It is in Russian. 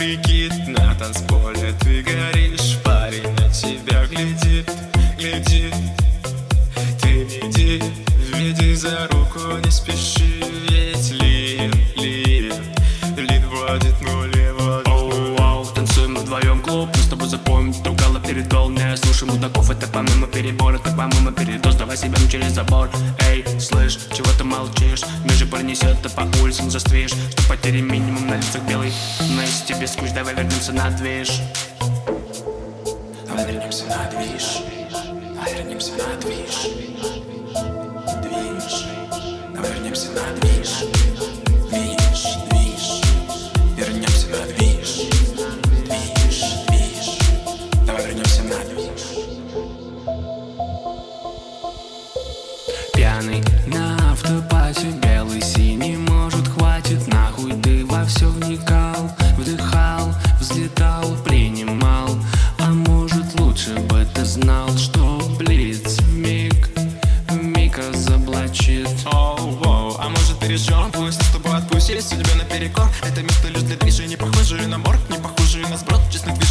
прикид на танцполе ты горишь. Парень на тебя глядит, глядит. Ты веди за руку, не спеши. Ведь Лин водит нули, водит нули. Танцуем вдвоем клуб, мы с тобой запомним друг друга перед гол. Не слушай мудаков, это по-моему перебор, это по-моему передоз. Давай себя через забор. Эй, слышь, чего ты молчишь? Ниже пронесет, ты по улицам застришь. Что потери минимум, на лицах белый. Но если тебе скучно, давай вернемся на движ. Давай вернемся на движ. Давай вернемся на движ. Движ. Давай вернемся на движ. Движ, движ. Вернемся на движ. Движ, движ. Давай вернемся на движ. Пьяный на автопате, белый, синий, может, хватит. Нахуй ты во все вникал, вдыхал, взлетал, принимал. А может, лучше бы ты знал, что блиц вмиг разоблачит. А может пережжем, пусть с тобой отпустили судьбе наперекор. Это место лишь для движения, не похожие на морг, не похожие на сброд. Честно